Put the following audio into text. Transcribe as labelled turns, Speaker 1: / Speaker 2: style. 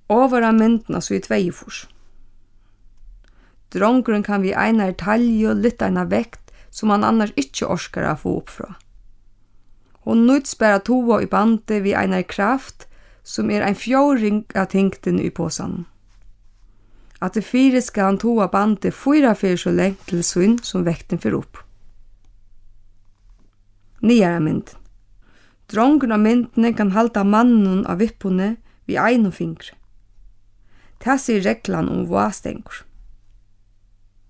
Speaker 1: Overa myndina så i 2. Drongurin kan vi einar talju lytta eina vekt som han annars ikkje orskar a få upp fra. Hon nøyts bara toa i bandet vi einar kraft som ein 4 av tingten i påsan. At det 4 skal han toa bandet 4 fyrir så lengt til svinn som vekten fyrir upp. Nyare mynd. Drongurin av myndene kan halda mannen av vippune vi ein fingre. Det sier reglan om vastengur.